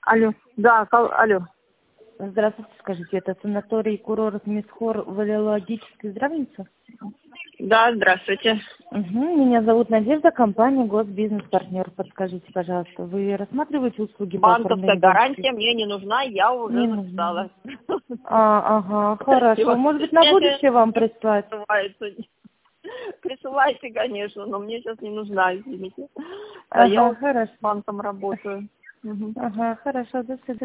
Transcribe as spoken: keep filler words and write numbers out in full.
Алло, да, кол- алло. Здравствуйте, скажите, это санаторий курорт Мисхор Валеологический здравница? Да, здравствуйте. Угу. Меня зовут Надежда, компания Госбизнес-партнер. Подскажите, пожалуйста, вы рассматриваете услуги по Банковская оформлению гарантия банковских? мне не нужна, я уже Не написала. нужно. А, ага, хорошо. Может быть, на будущее вам прислать? Присылайте, конечно, но мне сейчас не нужна, извините. Да, я Ага, вот хорошо. с банком работаю. Мгм. Ага, хорошо, до свидания.